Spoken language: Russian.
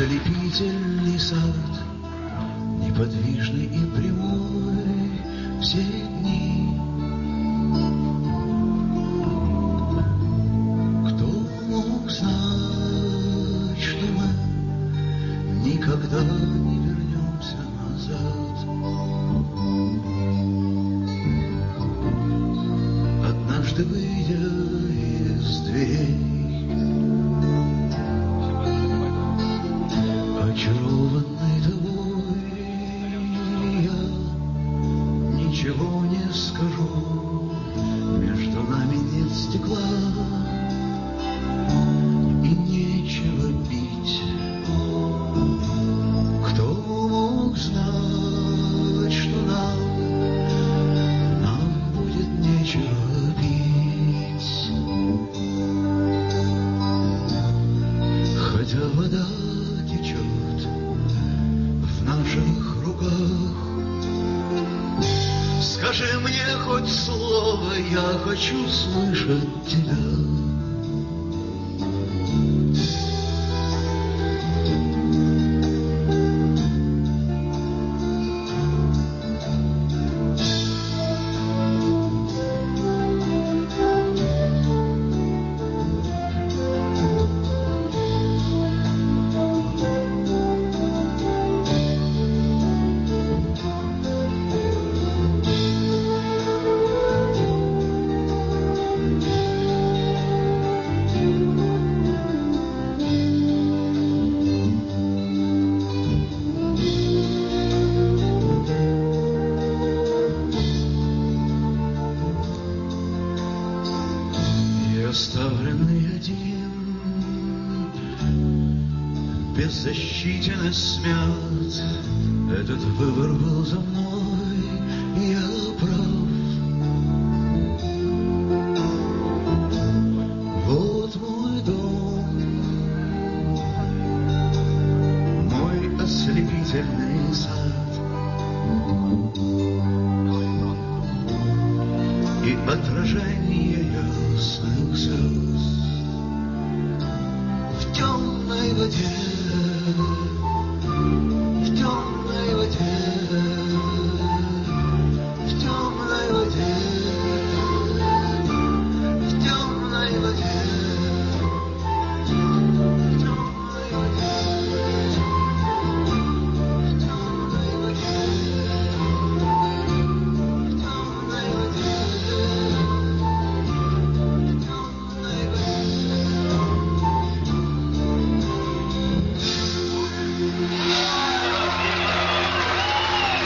Ослепительный сад, неподвижный и прямой все дни. Кто мог знать, что мы никогда не вернемся назад? Однажды, выйдя из дверей, очарованный тобой, я ничего не скажу. Между нами нет стекла и нечего бить. Кто мог знать, что нам будет нечего пить? Хотя вода течет в наших руках, скажи мне хоть слово, я хочу слышать тебя. Оставленный один, беззащитен и смят, этот выбор был за мной, я прав. Вот мой дом, мой ослепительный сад, и отражение ясных звезд.